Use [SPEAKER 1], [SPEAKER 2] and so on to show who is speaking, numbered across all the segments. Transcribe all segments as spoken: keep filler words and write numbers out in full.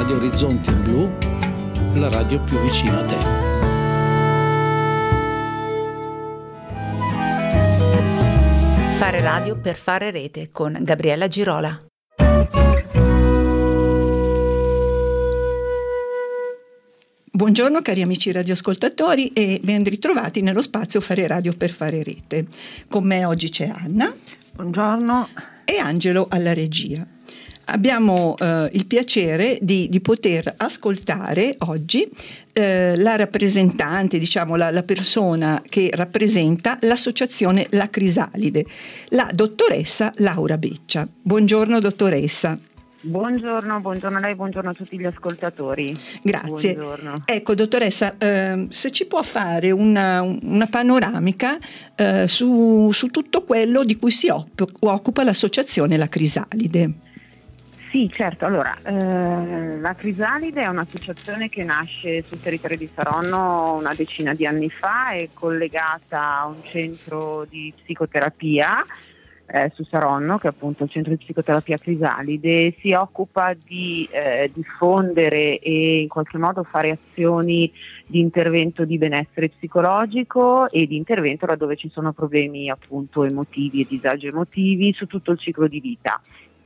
[SPEAKER 1] Radio Orizzonti in Blu, la radio più vicina a te.
[SPEAKER 2] Fare radio per fare rete con Gabriella Girola.
[SPEAKER 3] Buongiorno cari amici radioascoltatori e ben ritrovati nello spazio Fare radio per fare rete. Con me oggi c'è Anna.
[SPEAKER 4] Buongiorno.
[SPEAKER 3] E Angelo alla regia. Abbiamo eh, il piacere di, di poter ascoltare oggi eh, la rappresentante, diciamo la, la persona che rappresenta l'associazione La Crisalide, la dottoressa Laura Beccia. Buongiorno dottoressa.
[SPEAKER 4] Buongiorno, buongiorno a lei, buongiorno a tutti gli ascoltatori.
[SPEAKER 3] Grazie.
[SPEAKER 4] Buongiorno.
[SPEAKER 3] Ecco dottoressa, eh, se ci può fare una, una panoramica eh, su, su tutto quello di cui si occupa l'associazione La Crisalide.
[SPEAKER 4] Sì, certo. Allora, eh, la Crisalide è un'associazione che nasce sul territorio di Saronno una decina di anni fa, è collegata a un centro di psicoterapia eh, su Saronno, che è appunto il centro di psicoterapia Crisalide. Si occupa di eh, diffondere e in qualche modo fare azioni di intervento di benessere psicologico e di intervento laddove ci sono problemi appunto emotivi e disagi emotivi su tutto il ciclo di vita.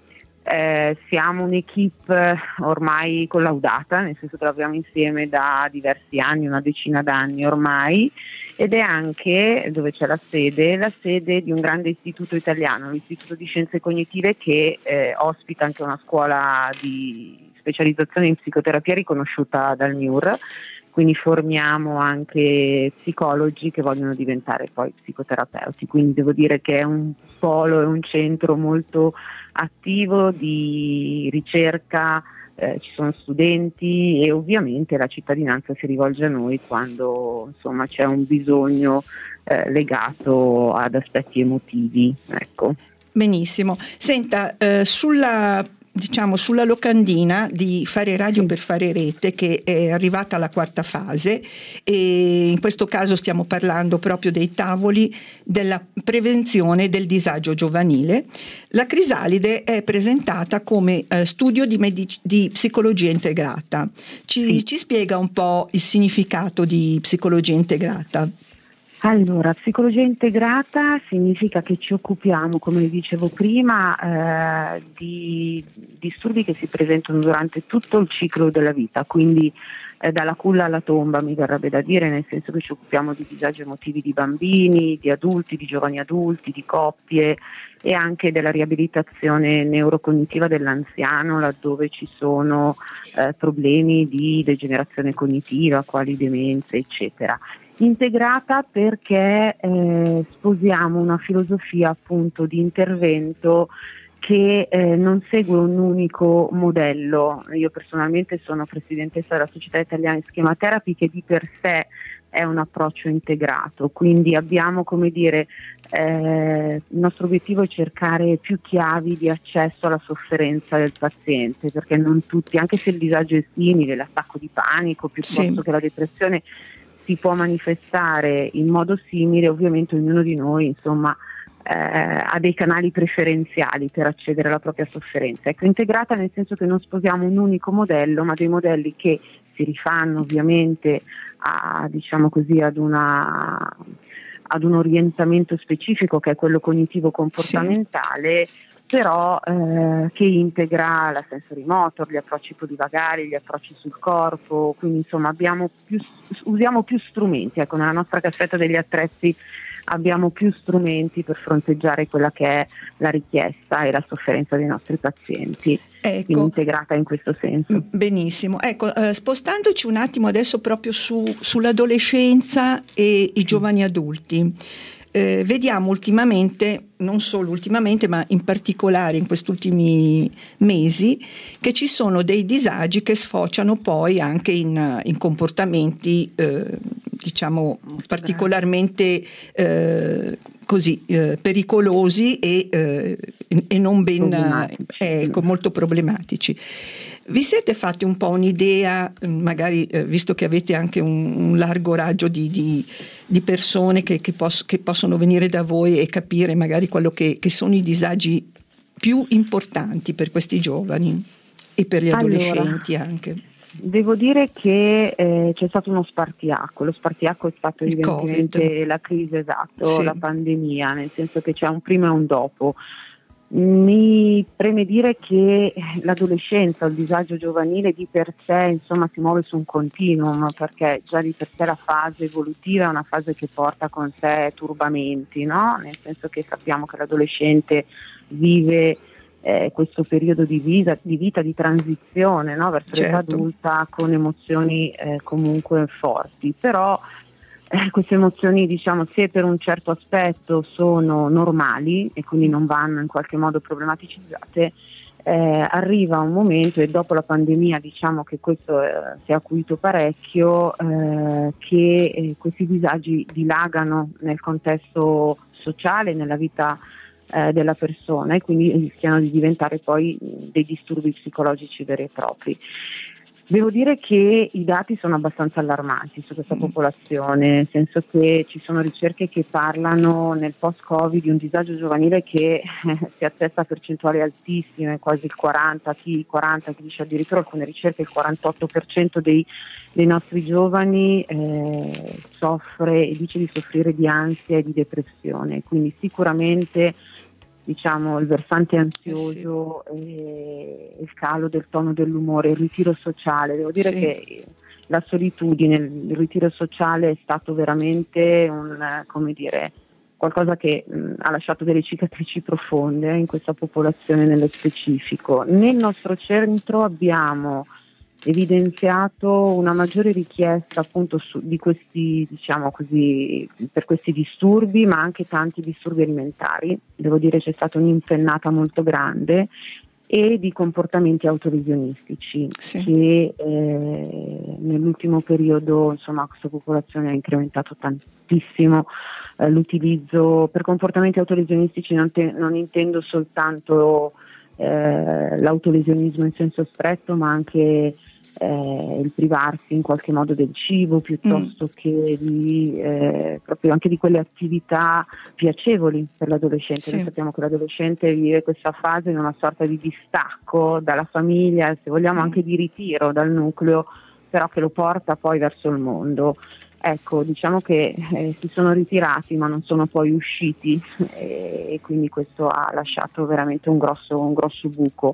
[SPEAKER 4] Eh, siamo un'equipe ormai collaudata, nel senso che lavoriamo insieme da diversi anni, una decina d'anni ormai, ed è anche, dove c'è la sede, la sede di un grande istituto italiano, l'Istituto di Scienze Cognitive, che eh, ospita anche una scuola di specializzazione in psicoterapia riconosciuta dal M I U R, quindi formiamo anche psicologi che vogliono diventare poi psicoterapeuti, quindi devo dire che è un polo, è un centro molto attivo di ricerca, eh, ci sono studenti e ovviamente la cittadinanza si rivolge a noi quando insomma c'è un bisogno eh, legato ad aspetti emotivi. Ecco.
[SPEAKER 3] Benissimo. Senta, eh, sulla diciamo sulla locandina di Fare radio per fare rete, che è arrivata alla quarta fase, e in questo caso stiamo parlando proprio dei tavoli della prevenzione del disagio giovanile. La Crisalide è presentata come eh, studio di, medic- di psicologia integrata. Ci, sì. ci spiega un po' il significato di psicologia integrata?
[SPEAKER 4] Allora, psicologia integrata significa che ci occupiamo, come dicevo prima, eh, di disturbi che si presentano durante tutto il ciclo della vita, quindi eh, dalla culla alla tomba, mi verrebbe da dire, nel senso che ci occupiamo di disagi emotivi di bambini, di adulti, di giovani adulti, di coppie e anche della riabilitazione neurocognitiva dell'anziano, laddove ci sono eh, problemi di degenerazione cognitiva, quali demenze, eccetera. Integrata perché eh, sposiamo una filosofia appunto di intervento che eh, non segue un unico modello. Io personalmente sono presidentessa della Società Italiana di Schema Therapy, che di per sé è un approccio integrato, quindi abbiamo, come dire, eh, il nostro obiettivo è cercare più chiavi di accesso alla sofferenza del paziente, perché non tutti, anche se il disagio è simile, l'attacco di panico piuttosto sì. che la depressione si può manifestare in modo simile, ovviamente ognuno di noi insomma eh, ha dei canali preferenziali per accedere alla propria sofferenza. Ecco, integrata nel senso che non sposiamo un unico modello, ma dei modelli che si rifanno ovviamente a, diciamo così, ad una ad un orientamento specifico che è quello cognitivo-comportamentale, sì. però eh, che integra la sensory motor, gli approcci polivagari, gli approcci sul corpo, quindi insomma abbiamo più, usiamo più strumenti, ecco, nella nostra cassetta degli attrezzi abbiamo più strumenti per fronteggiare quella che è la richiesta e la sofferenza dei nostri pazienti,
[SPEAKER 3] ecco.
[SPEAKER 4] Quindi integrata in questo senso.
[SPEAKER 3] Benissimo, ecco, eh, spostandoci un attimo adesso proprio su, sull'adolescenza e i giovani adulti. Eh, vediamo ultimamente, non solo ultimamente, ma in particolare in questi ultimi mesi, che ci sono dei disagi che sfociano poi anche in, in comportamenti eh, diciamo molto particolarmente eh, così eh, pericolosi e, eh, e non ben problematici. Eh, ecco, molto problematici. Vi siete fatti un po' un'idea, magari eh, visto che avete anche un, un largo raggio di, di, di persone che, che, poss- che possono venire da voi e capire magari quello che, che sono i disagi più importanti per questi giovani e per gli adolescenti
[SPEAKER 4] allora,
[SPEAKER 3] anche.
[SPEAKER 4] Devo dire che eh, c'è stato uno spartiacque, lo spartiacque è stato
[SPEAKER 3] Il
[SPEAKER 4] evidentemente
[SPEAKER 3] Covid.
[SPEAKER 4] la crisi, esatto,
[SPEAKER 3] Sì.
[SPEAKER 4] la pandemia, nel senso che c'è un prima e un dopo. Mi preme dire che l'adolescenza, il disagio giovanile di per sé, insomma, si muove su un continuum, perché già di per sé la fase evolutiva è una fase che porta con sé turbamenti, no? Nel senso che sappiamo che l'adolescente vive eh, questo periodo di vita, di, vita, di transizione, no? Verso
[SPEAKER 3] Certo.
[SPEAKER 4] l'età adulta, con emozioni eh, comunque forti, però Eh, queste emozioni, diciamo, se per un certo aspetto sono normali e quindi non vanno in qualche modo problematicizzate, eh, arriva un momento, e dopo la pandemia diciamo che questo eh, si è acuito parecchio, eh, che eh, questi disagi dilagano nel contesto sociale, nella vita eh, della persona, e quindi rischiano di diventare poi dei disturbi psicologici veri e propri. Devo dire che i dati sono abbastanza allarmanti su questa popolazione, nel senso che ci sono ricerche che parlano nel post-Covid di un disagio giovanile che eh, si attesta a percentuali altissime, quasi il quaranta, chi quaranta, chi dice addirittura alcune ricerche il quarantotto per cento dei, dei nostri giovani eh, soffre e dice di soffrire di ansia e di depressione, quindi sicuramente diciamo il versante ansioso, eh sì. e il calo del tono dell'umore, il ritiro sociale. Devo dire sì. che la solitudine, il ritiro sociale è stato veramente un, come dire, qualcosa che mh, ha lasciato delle cicatrici profonde in questa popolazione nello specifico. Nel nostro centro abbiamo evidenziato una maggiore richiesta appunto su, di questi, diciamo così, per questi disturbi, ma anche tanti disturbi alimentari. Devo dire c'è stata un'impennata molto grande, e di comportamenti autolesionistici, sì. che eh, nell'ultimo periodo insomma questa popolazione ha incrementato tantissimo eh, l'utilizzo per comportamenti autolesionistici. Non, te, non intendo soltanto eh, l'autolesionismo in senso stretto, ma anche Eh, il privarsi in qualche modo del cibo, piuttosto mm. che di, eh, proprio anche di quelle attività piacevoli per l'adolescente. Sì. Noi sappiamo che l'adolescente vive questa fase in una sorta di distacco dalla famiglia, se vogliamo mm. anche di ritiro dal nucleo, però che lo porta poi verso il mondo. Ecco, diciamo che eh, si sono ritirati ma non sono poi usciti, e, e quindi questo ha lasciato veramente un grosso, un grosso buco.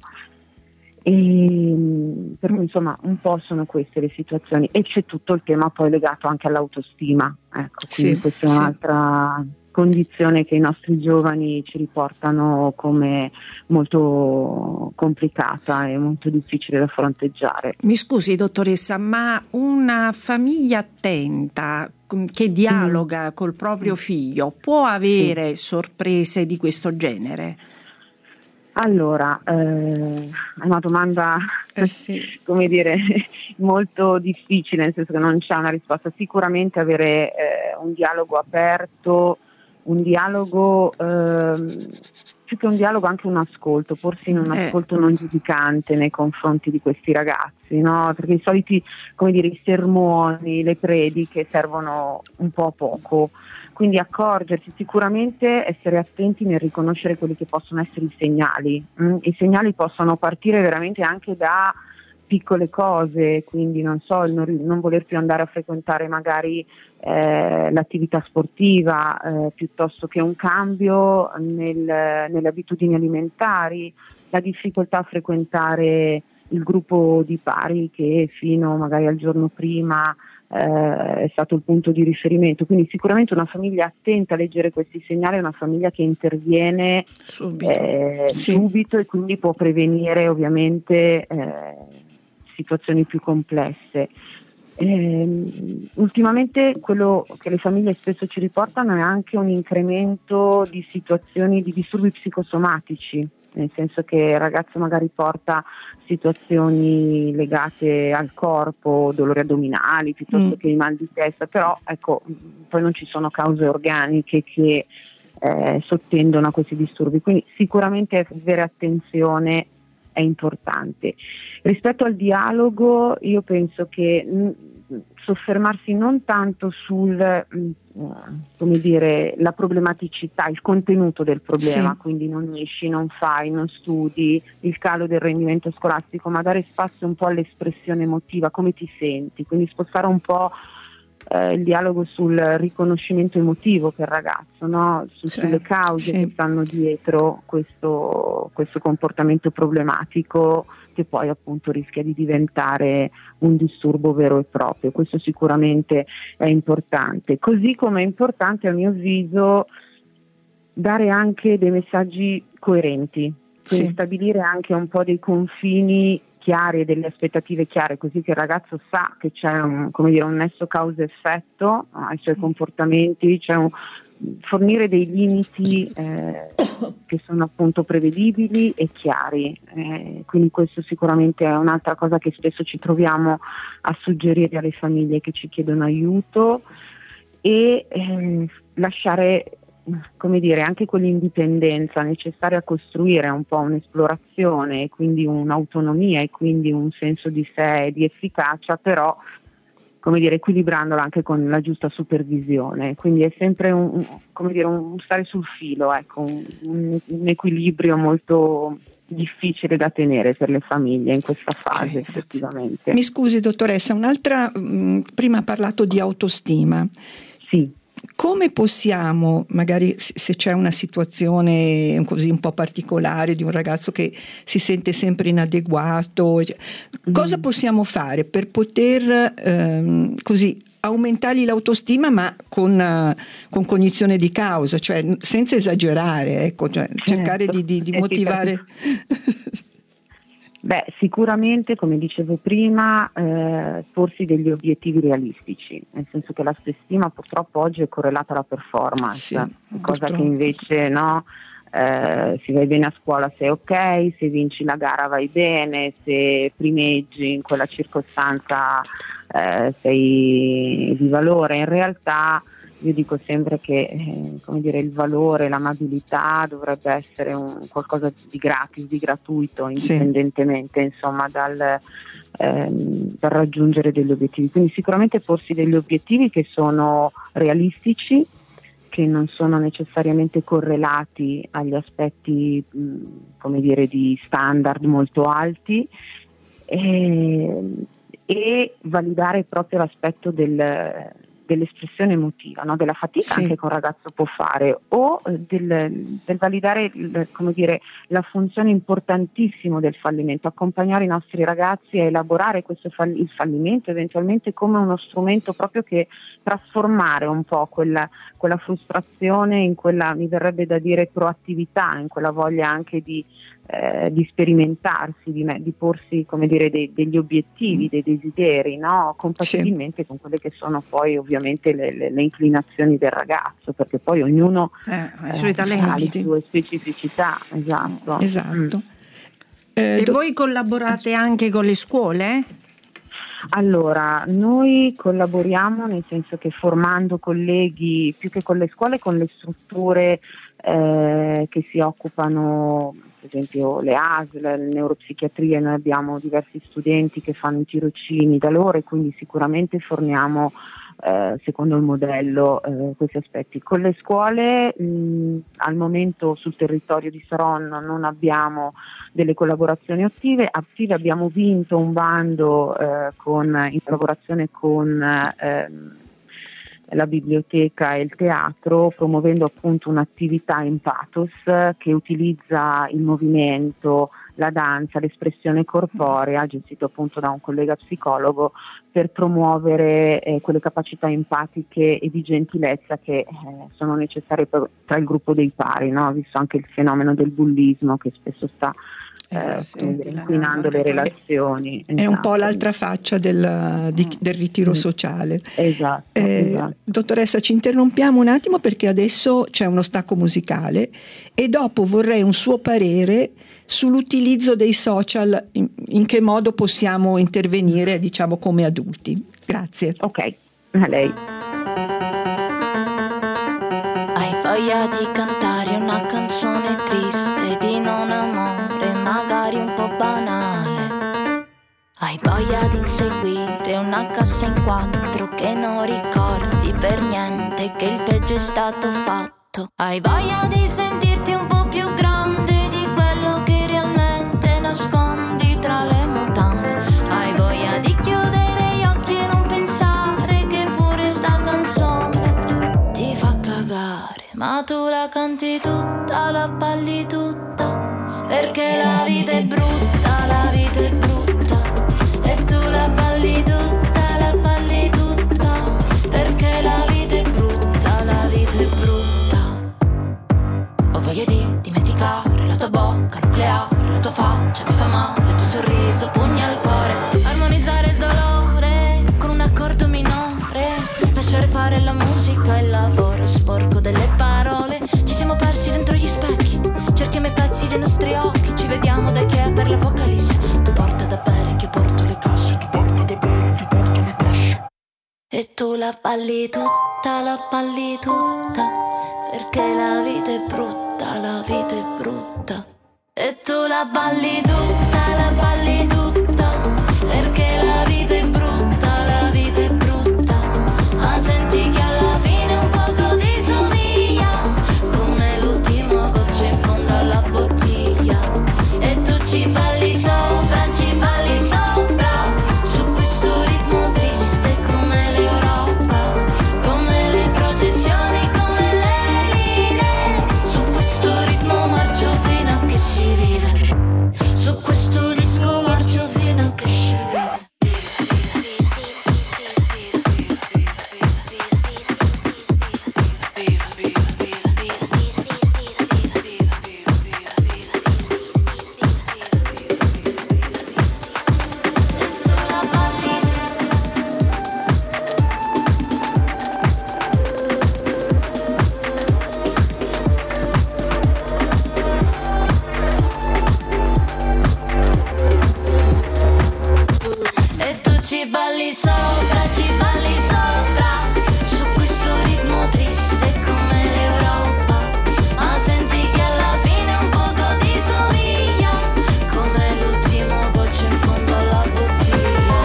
[SPEAKER 4] E, per cui insomma un po' sono queste le situazioni, e c'è tutto il tema poi legato anche all'autostima, ecco, quindi sì, questa è un'altra sì. condizione che i nostri giovani ci riportano come molto complicata e molto difficile da fronteggiare.
[SPEAKER 5] Mi scusi dottoressa, ma una famiglia attenta che dialoga mm. col proprio figlio può avere sì. sorprese di questo genere?
[SPEAKER 4] Allora, eh, è una domanda
[SPEAKER 3] eh sì.
[SPEAKER 4] come dire molto difficile, nel senso che non c'è una risposta. Sicuramente avere eh, un dialogo aperto, un dialogo eh, più che un dialogo anche un ascolto, porsi in un eh. ascolto non giudicante nei confronti di questi ragazzi, no? Perché i soliti, come dire, i sermoni, le prediche servono un po' a poco. Quindi accorgersi, sicuramente essere attenti nel riconoscere quelli che possono essere i segnali. Mm? I segnali possono partire veramente anche da piccole cose, quindi non so, il non, non voler più andare a frequentare magari eh, l'attività sportiva, eh, piuttosto che un cambio nel, nelle abitudini alimentari, la difficoltà a frequentare il gruppo di pari che fino magari al giorno prima Eh, è stato il punto di riferimento. Quindi sicuramente una famiglia attenta a leggere questi segnali è una famiglia che interviene subito, eh, sì. subito e quindi può prevenire ovviamente eh, situazioni più complesse. Eh, ultimamente quello che le famiglie spesso ci riportano è anche un incremento di situazioni di disturbi psicosomatici, nel senso che il ragazzo magari porta situazioni legate al corpo, dolori addominali piuttosto mm. che i mal di testa, però ecco, poi non ci sono cause organiche che eh, sottendono a questi disturbi, quindi sicuramente avere attenzione è importante. Rispetto al dialogo, io penso che mh, soffermarsi non tanto sul, come dire, la problematicità, il contenuto del problema, sì. Quindi non esci, non fai, non studi, il calo del rendimento scolastico, ma dare spazio un po' all'espressione emotiva, come ti senti, quindi spostare un po' eh, il dialogo sul riconoscimento emotivo per il ragazzo, no? Su, sì. Sulle cause, sì. Che stanno dietro questo, questo comportamento problematico, che poi appunto rischia di diventare un disturbo vero e proprio. Questo sicuramente è importante, così come è importante a mio avviso dare anche dei messaggi coerenti, quindi sì. Stabilire anche un po' dei confini chiari e delle aspettative chiare, così che il ragazzo sa che c'è un, come dire, un nesso causa-effetto ai suoi comportamenti, c'è un fornire dei limiti eh, che sono appunto prevedibili e chiari, eh, quindi questo sicuramente è un'altra cosa che spesso ci troviamo a suggerire alle famiglie che ci chiedono aiuto, e eh, lasciare, come dire, anche quell'indipendenza necessaria a costruire un po' un'esplorazione e quindi un'autonomia e quindi un senso di sé e di efficacia, però come dire, equilibrandola anche con la giusta supervisione, quindi è sempre un, come dire, un stare sul filo, ecco, un, un equilibrio molto difficile da tenere per le famiglie in questa fase, okay, effettivamente.
[SPEAKER 3] Mi scusi dottoressa, un'altra, mh, prima ha parlato di autostima.
[SPEAKER 4] Sì.
[SPEAKER 3] Come possiamo, magari se c'è una situazione così un po' particolare di un ragazzo che si sente sempre inadeguato, cosa possiamo fare per poter ehm, così aumentargli l'autostima, ma con, uh, con cognizione di causa, cioè senza esagerare, ecco, cioè, certo. Cercare di, di, di motivare.
[SPEAKER 4] Beh, sicuramente, come dicevo prima, eh, porsi degli obiettivi realistici, nel senso che la stima purtroppo oggi è correlata alla performance, sì, cosa purtroppo. Che invece no, eh, se vai bene a scuola sei ok, se vinci la gara vai bene, se primeggi in quella circostanza eh, sei di valore. In realtà io dico sempre che eh, come dire, il valore, l'amabilità dovrebbe essere un qualcosa di gratis, di gratuito, indipendentemente sì. insomma dal, ehm, dal raggiungere degli obiettivi. Quindi sicuramente porsi degli obiettivi che sono realistici, che non sono necessariamente correlati agli aspetti mh, come dire, di standard molto alti, e, e validare proprio l'aspetto del dell'espressione emotiva, no? Della fatica sì. anche che un ragazzo può fare, o del, del validare il, come dire, la funzione importantissima del fallimento, accompagnare i nostri ragazzi a elaborare questo fall- il fallimento eventualmente come uno strumento proprio che trasformare un po' quella, quella frustrazione in quella, mi verrebbe da dire, proattività, in quella voglia anche di Eh, di sperimentarsi, di, di porsi, come dire, dei, degli obiettivi, dei desideri, no? Compatibilmente sì. con quelle che sono poi ovviamente le, le, le inclinazioni del ragazzo, perché poi ognuno
[SPEAKER 5] eh, ha i
[SPEAKER 4] eh,
[SPEAKER 5] suoi talenti,
[SPEAKER 4] ha le sue specificità. Esatto.
[SPEAKER 3] Esatto.
[SPEAKER 4] Mm.
[SPEAKER 3] Eh,
[SPEAKER 5] e
[SPEAKER 3] do-
[SPEAKER 5] voi collaborate anche con le scuole?
[SPEAKER 4] Allora, noi collaboriamo nel senso che formando colleghi, più che con le scuole, con le strutture eh, che si occupano, per esempio le A S L, la neuropsichiatria. Noi abbiamo diversi studenti che fanno i tirocini da loro, e quindi sicuramente forniamo eh, secondo il modello eh, questi aspetti. Con le scuole mh, al momento sul territorio di Saronno non abbiamo delle collaborazioni attive, attive abbiamo vinto un bando eh, con, in collaborazione con eh, la biblioteca e il teatro, promuovendo appunto un'attività in pathos che utilizza il movimento, la danza, l'espressione corporea, gestito appunto da un collega psicologo, per promuovere eh, quelle capacità empatiche e di gentilezza che eh, sono necessarie per, tra il gruppo dei pari, no? Visto anche il fenomeno del bullismo che spesso sta Eh, sì, dire, inquinando le relazioni.
[SPEAKER 3] È esatto. un po' l'altra faccia del, di, del ritiro sociale.
[SPEAKER 4] Esatto,
[SPEAKER 3] eh,
[SPEAKER 4] esatto.
[SPEAKER 3] Dottoressa, ci interrompiamo un attimo perché adesso c'è uno stacco musicale e dopo vorrei un suo parere sull'utilizzo dei social, in, in che modo possiamo intervenire, diciamo, come adulti. Grazie.
[SPEAKER 4] Ok, a lei.
[SPEAKER 6] Hai voglia di cantare una canzone triste di non amore, magari un po' banale. Hai voglia di inseguire una cassa in quattro che non ricordi per niente che il peggio è stato fatto. Hai voglia di sentirti un po' più grande di quello che realmente nascondi tra le mutande. Hai voglia di chiudere gli occhi e non pensare che pure sta canzone ti fa cagare, ma tu la canti tutta, la balli tutta, perché la vita è brutta, la vita è brutta. E tu la balli tutta, la balli tutta, perché la vita è brutta, la vita è brutta. Ho voglia di dimenticare la tua bocca nucleare, la tua faccia mi fa male, il tuo sorriso, pugni al cuore. Armonizzare il dolore con un accordo minore, lasciare fare la musica, il lavoro sporco delle parole. Ci siamo persi dentro gli specchi, cerchiamo i pezzi dei nostri occhi, ci vediamo da che è per l'apocalisse. Tu porta da bere che io porto le casse, tu porta da bere che io porto le casse. E tu la balli tutta, la balli tutta, perché la vita è brutta, la vita è brutta. E tu la balli tutta, la balli tutta, perché la vita è brutta, la vita è brutta. Ma senti che alla fine un poco ti somiglia, come l'ultimo goccio in fondo alla bottiglia. E tu ci balli sopra, ci balli sopra, su questo ritmo triste come l'Europa, come le processioni, come le lire. Su questo ritmo marcio fino a che si vive, su questo disco marcio fino a che si vive. E tu ci balli sopra, ci balli sopra, su questo ritmo triste come l'Europa. Ma senti che alla fine un poco ti somiglia, come l'ultimo goccio in fondo alla bottiglia.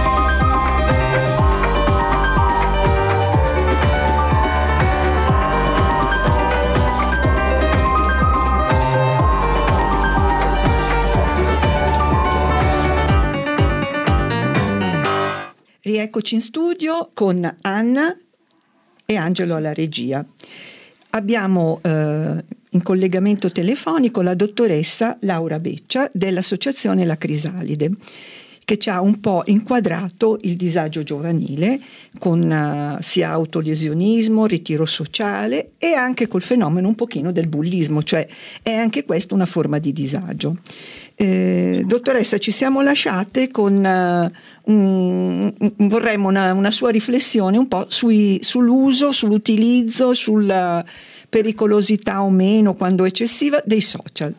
[SPEAKER 3] Rieccoci in studio con Anna e Angelo alla regia. Abbiamo eh, in collegamento telefonico la dottoressa Laura Beccia dell'associazione La Crisalide, che ci ha un po' inquadrato il disagio giovanile con uh, sia autolesionismo, ritiro sociale e anche col fenomeno un pochino del bullismo, cioè è anche questo una forma di disagio. Eh, dottoressa, ci siamo lasciate con uh, un, un, vorremmo una, una sua riflessione un po' sui, sull'uso, sull'utilizzo, sulla pericolosità o meno, quando eccessiva, dei social.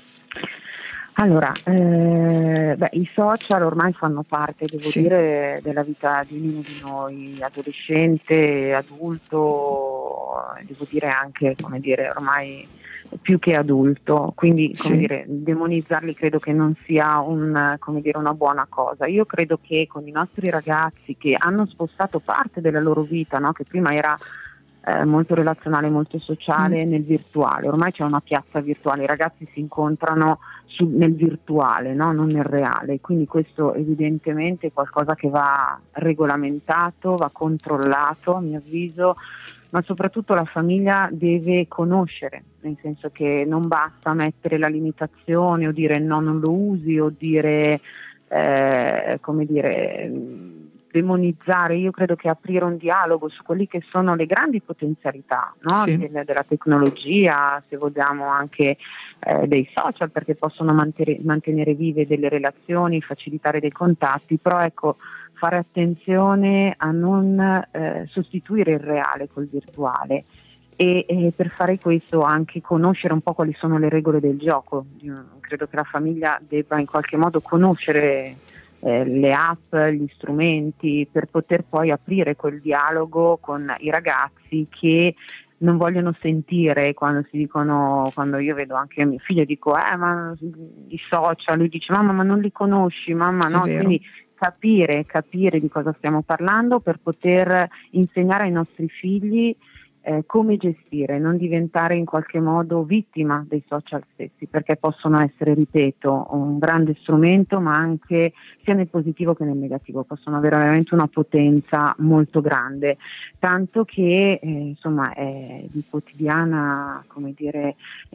[SPEAKER 4] Allora, eh, beh, i social ormai fanno parte, devo
[SPEAKER 3] Sì.
[SPEAKER 4] dire, della vita di ognuno di noi, adolescente, adulto, devo dire anche, come dire, ormai più che adulto, quindi come
[SPEAKER 3] Sì.
[SPEAKER 4] dire, demonizzarli credo che non sia un, come dire, una buona cosa. Io credo che con i nostri ragazzi che hanno spostato parte della loro vita, no, che prima era Eh, molto relazionale, molto sociale, mm. nel virtuale. Ormai c'è una piazza virtuale, i ragazzi si incontrano su, nel virtuale, no? Non nel reale, quindi questo evidentemente è qualcosa che va regolamentato, va controllato a mio avviso, ma soprattutto la famiglia deve conoscere, nel senso che non basta mettere la limitazione o dire no, non lo usi, o dire eh, come dire demonizzare. Io credo che aprire un dialogo su quelli che sono le grandi potenzialità, no?
[SPEAKER 3] Sì.
[SPEAKER 4] Del, della tecnologia, se vogliamo anche eh, dei social, perché possono mantenere, mantenere vive delle relazioni, facilitare dei contatti, però ecco, fare attenzione a non eh, sostituire il reale col virtuale e, e per fare questo anche conoscere un po' quali sono le regole del gioco. Io credo che la famiglia debba in qualche modo conoscere Eh, le app, gli strumenti, per poter poi aprire quel dialogo con i ragazzi che non vogliono sentire quando si dicono, quando io vedo anche mio figlio e dico eh ma i social, lui dice mamma ma non li conosci, mamma no, quindi capire, capire di cosa stiamo parlando per poter insegnare ai nostri figli Eh, come gestire, non diventare in qualche modo vittima dei social stessi, perché possono essere, ripeto, un grande strumento, ma anche sia nel positivo che nel negativo, possono avere veramente una potenza molto grande, tanto che eh, insomma è di quotidiana, come dire,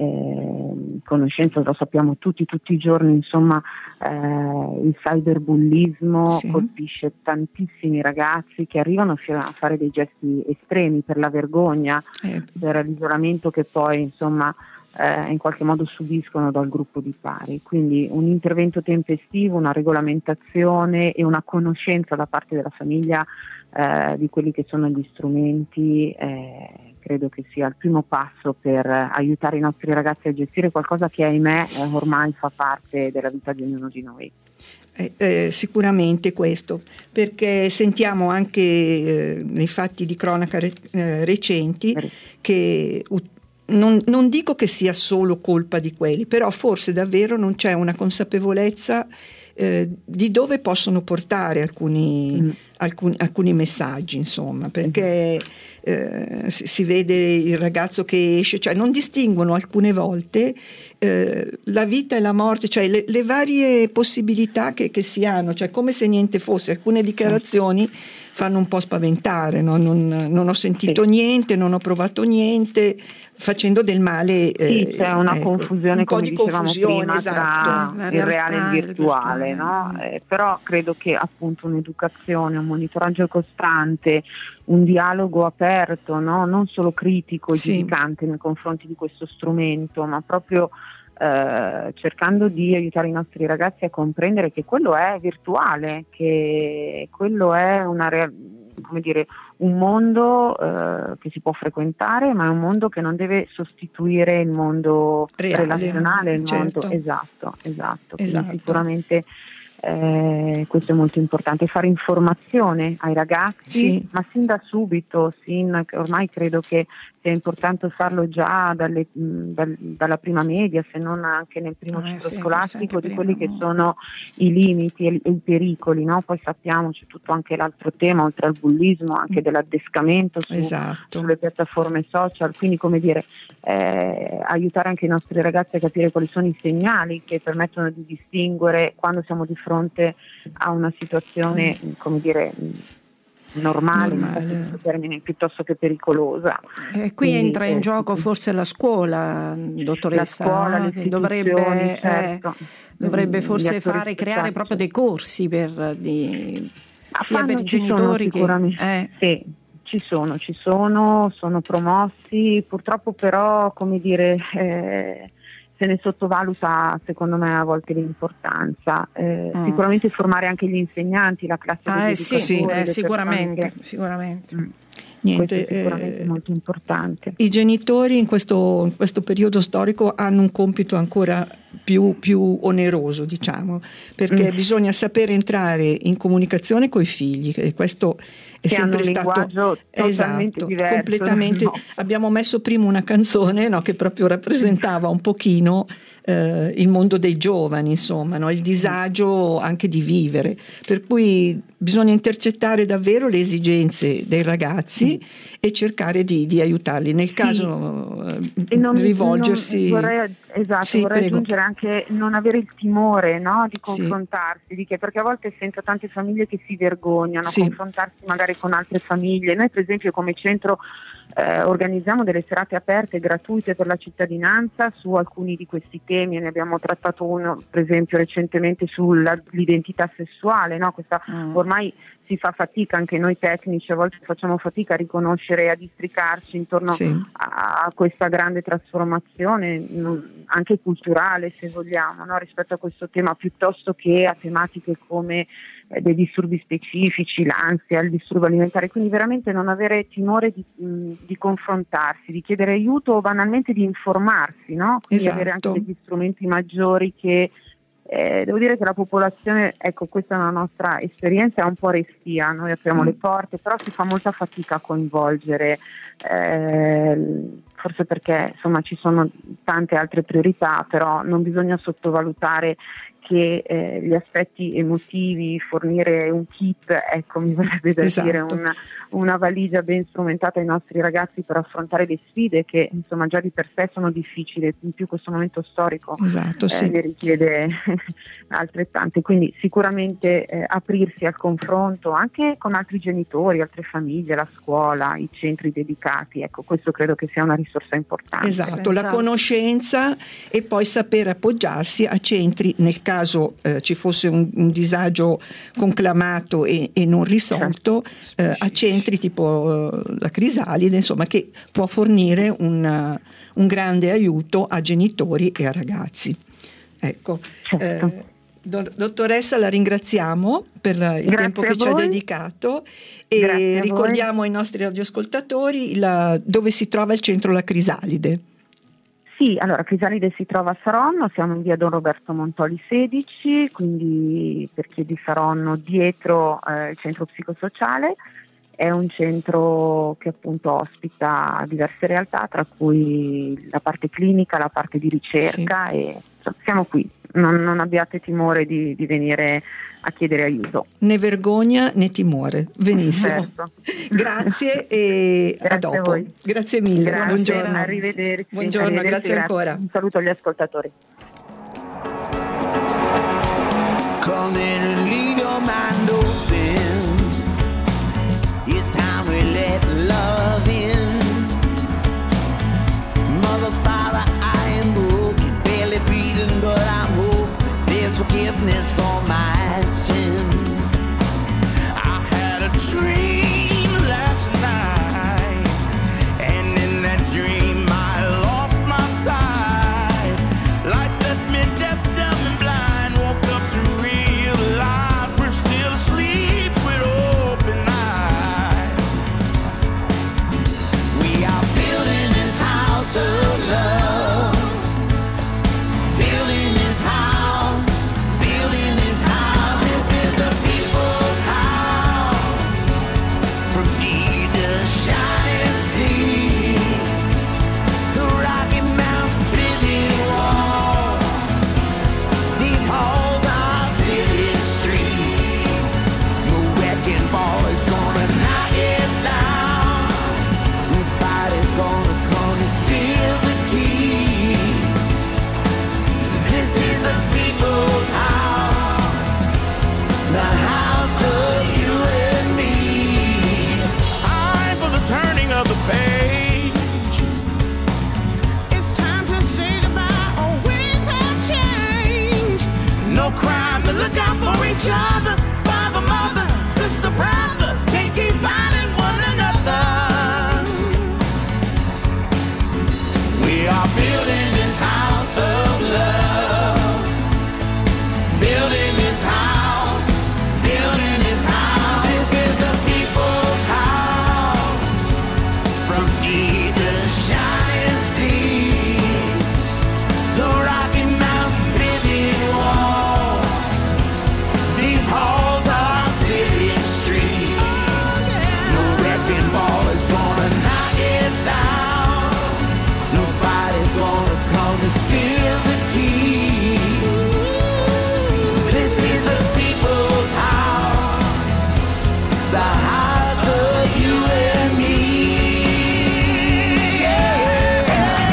[SPEAKER 4] eh, conoscenza, lo sappiamo tutti, tutti i giorni, insomma eh, il cyberbullismo sì. colpisce tantissimi ragazzi che arrivano a fare dei gesti estremi per la vergogna, Eh. per l'isolamento che poi insomma eh, in qualche modo subiscono dal gruppo di pari. Quindi un intervento tempestivo, una regolamentazione e una conoscenza da parte della famiglia eh, di quelli che sono gli strumenti eh, credo che sia il primo passo per aiutare i nostri ragazzi a gestire qualcosa che ahimè eh, ormai fa parte della vita di ognuno di noi.
[SPEAKER 3] Eh, eh, sicuramente questo, perché sentiamo anche eh, nei fatti di cronaca re, eh, recenti che uh, non, non dico che sia solo colpa di quelli, però forse davvero non c'è una consapevolezza eh, di dove possono portare alcuni, mm. alcuni, alcuni messaggi, insomma, perché eh, si, si vede il ragazzo che esce, cioè non distinguono alcune volte eh, la vita e la morte, cioè le, le varie possibilità che, che si hanno, cioè come se niente fosse. Alcune dichiarazioni fanno un po' spaventare, no? non, non ho sentito sì. niente, non ho provato niente, facendo del male.
[SPEAKER 4] Sì, eh, c'è una
[SPEAKER 3] ecco,
[SPEAKER 4] confusione,
[SPEAKER 3] un po'
[SPEAKER 4] come
[SPEAKER 3] di
[SPEAKER 4] dicevamo
[SPEAKER 3] confusione,
[SPEAKER 4] prima,
[SPEAKER 3] esatto.
[SPEAKER 4] tra il reale e il virtuale, il no? eh, però credo che appunto un'educazione, un monitoraggio costante, un dialogo aperto, no? Non solo critico e sì. giudicante nei confronti di questo strumento, ma proprio eh, cercando di aiutare i nostri ragazzi a comprendere che quello è virtuale, che quello è una realtà, come dire, un mondo eh, che si può frequentare, ma è un mondo che non deve sostituire il mondo Reale, relazionale, il
[SPEAKER 3] certo.
[SPEAKER 4] mondo esatto, esatto.
[SPEAKER 3] esatto.
[SPEAKER 4] Quindi sicuramente eh, questo è molto importante, fare informazione ai ragazzi, sì. ma sin da subito, sin, ormai credo che sia importante farlo già dalle, dal, dalla prima media, se non anche nel primo
[SPEAKER 5] eh,
[SPEAKER 4] ciclo
[SPEAKER 5] sì,
[SPEAKER 4] scolastico, di
[SPEAKER 5] prima,
[SPEAKER 4] quelli che
[SPEAKER 5] no.
[SPEAKER 4] sono i limiti e, e i pericoli, no? Poi sappiamo c'è tutto anche l'altro tema, oltre al bullismo, anche dell'addescamento su,
[SPEAKER 3] esatto.
[SPEAKER 4] sulle piattaforme social, quindi come dire eh, aiutare anche i nostri ragazzi a capire quali sono i segnali che permettono di distinguere quando siamo di fronte a una situazione, come dire, normale, normale. Termine, piuttosto che pericolosa.
[SPEAKER 5] E qui Quindi, entra in eh, gioco forse la scuola, dottoressa,
[SPEAKER 4] la scuola,
[SPEAKER 5] no?
[SPEAKER 4] le
[SPEAKER 5] dovrebbe,
[SPEAKER 4] certo.
[SPEAKER 5] eh, dovrebbe forse fare, creare proprio dei corsi per di, sia per i genitori che
[SPEAKER 4] eh. sì, ci sono, ci sono, sono promossi, purtroppo però, come dire, eh, se ne sottovaluta secondo me a volte l'importanza. Eh, mm. Sicuramente formare anche gli insegnanti, la classe
[SPEAKER 5] ah,
[SPEAKER 4] degli
[SPEAKER 5] eh, sì, sì, eh, sicuramente,
[SPEAKER 4] che...
[SPEAKER 5] sicuramente.
[SPEAKER 4] Mm.
[SPEAKER 3] Niente,
[SPEAKER 4] questo è sicuramente eh, molto importante.
[SPEAKER 3] I genitori in questo, in questo periodo storico hanno un compito ancora più, più oneroso, diciamo, perché mm. bisogna sapere entrare in comunicazione coi figli, e questo è
[SPEAKER 4] che
[SPEAKER 3] sempre
[SPEAKER 4] stato
[SPEAKER 3] esatto,
[SPEAKER 4] diverso,
[SPEAKER 3] completamente.
[SPEAKER 4] No.
[SPEAKER 3] Abbiamo messo prima una canzone, no, che proprio rappresentava un pochino eh, il mondo dei giovani, insomma, no, il disagio anche di vivere, per cui bisogna intercettare davvero le esigenze dei ragazzi mm. e cercare di, di aiutarli nel caso
[SPEAKER 4] sì. non,
[SPEAKER 3] rivolgersi
[SPEAKER 4] non vorrei, esatto,
[SPEAKER 3] sì,
[SPEAKER 4] vorrei
[SPEAKER 3] prego.
[SPEAKER 4] aggiungere anche non avere il timore, no, di confrontarsi, sì. di che, perché a volte sento tante famiglie che si vergognano a sì. confrontarsi magari con altre famiglie. Noi per esempio come centro eh, organizziamo delle serate aperte gratuite per la cittadinanza su alcuni di questi temi, e ne abbiamo trattato uno per esempio recentemente sull'identità sessuale, no? Questa mm. ormai si fa fatica, anche noi tecnici a volte facciamo fatica a riconoscere e a districarci intorno sì. a, a questa grande trasformazione anche culturale, se vogliamo, no? rispetto a questo tema, piuttosto che a tematiche come eh, dei disturbi specifici, l'ansia, il disturbo alimentare. Quindi veramente non avere timore di, mh, di confrontarsi, di chiedere aiuto o banalmente di informarsi, no? Quindi
[SPEAKER 3] esatto.
[SPEAKER 4] avere anche degli strumenti maggiori che Eh, devo dire che la popolazione, ecco, questa è una nostra esperienza, è un po' restia, noi apriamo mm. le porte, però si fa molta fatica a coinvolgere, eh, forse perché insomma ci sono tante altre priorità, però non bisogna sottovalutare che eh, gli aspetti emotivi, fornire un kit, ecco, mi vorrebbe da esatto. dire una, una valigia ben strumentata ai nostri ragazzi per affrontare le sfide che insomma già di per sé sono difficili, in più questo momento storico
[SPEAKER 3] esatto,
[SPEAKER 4] eh,
[SPEAKER 3] sì.
[SPEAKER 4] ne richiede altrettante, quindi sicuramente eh, aprirsi al confronto anche con altri genitori, altre famiglie, la scuola, i centri dedicati, ecco, questo credo che sia una risorsa importante.
[SPEAKER 3] Esatto, la conoscenza e poi saper appoggiarsi a centri nel caso eh, ci fosse un, un disagio conclamato e, e non risolto, eh, a centri tipo eh, la Crisalide, insomma, che può fornire un, un grande aiuto a genitori e a ragazzi. Ecco,
[SPEAKER 4] certo.
[SPEAKER 3] eh, dottoressa, la ringraziamo per il
[SPEAKER 4] Grazie
[SPEAKER 3] tempo che ci ha dedicato e
[SPEAKER 4] Grazie
[SPEAKER 3] ricordiamo ai nostri radioascoltatori la, dove si trova il centro La Crisalide.
[SPEAKER 4] Sì, allora Crisalide si trova a Saronno, siamo in via Don Roberto Montoli sedici, quindi per chi è di Saronno dietro eh, il centro psicosociale. È un centro che appunto ospita diverse realtà, tra cui la parte clinica, la parte di ricerca sì. e insomma, siamo qui, non, non abbiate timore di, di venire a chiedere aiuto.
[SPEAKER 3] Né vergogna né timore, benissimo.
[SPEAKER 4] Certo.
[SPEAKER 3] Grazie e
[SPEAKER 4] grazie
[SPEAKER 3] a dopo.
[SPEAKER 4] A voi.
[SPEAKER 3] Grazie mille,
[SPEAKER 4] grazie.
[SPEAKER 3] buongiorno.
[SPEAKER 4] Arrivederci.
[SPEAKER 3] Buongiorno,
[SPEAKER 4] Arrivederci,
[SPEAKER 3] grazie, grazie ancora.
[SPEAKER 4] Un saluto agli ascoltatori.
[SPEAKER 7] Come in and leave your mind open. It's time we let love in. Mother, Father, I am broken, barely breathing, but I'm hoping there's forgiveness for my sin. I had a dream last night, and in that dream I lost my sight. Life left me deaf, dumb, and blind. Woke up to realize we're still asleep with open eyes. We are building this house of love. Building this house. Building this house. This is the people's house. From sea to shining sea. The Rocky Mountain busy walls. These halls are city streets. No wrecking ball is gonna knock it down. Nobody's gonna come and steal the keys. This is the people's house. The house of you and me. Time for the turning of the page. It's time to say goodbye. Our ways have changed. No crime to look out for each other. Father, mother, sister, brother. They keep finding one another. We are building this house of love. Building this house. Building this house. This is the people's house. From sea to shining sea. The Rocky Mountain busy walls. These halls are city streets. No wrecking ball is gonna knock it down. Nobody's gonna come and steal the keys. This is the people's house. The house of you and me. Yeah.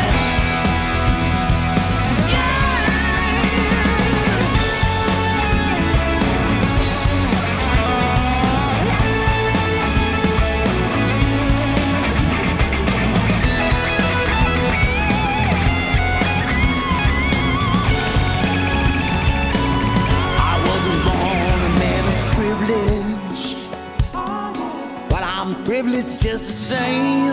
[SPEAKER 7] I wasn't born a man of privilege, but I'm privileged just the same.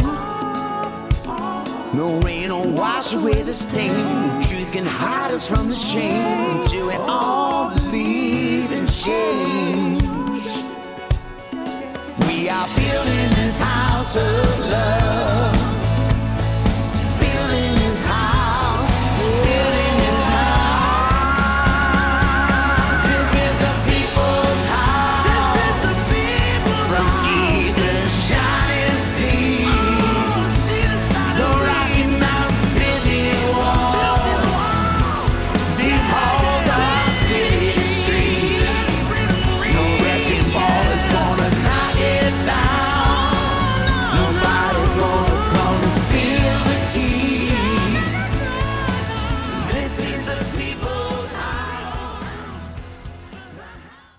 [SPEAKER 7] No rain will wash away the stain. Truth can hide us from the shame. Till we all believe in change. We are building this house of love.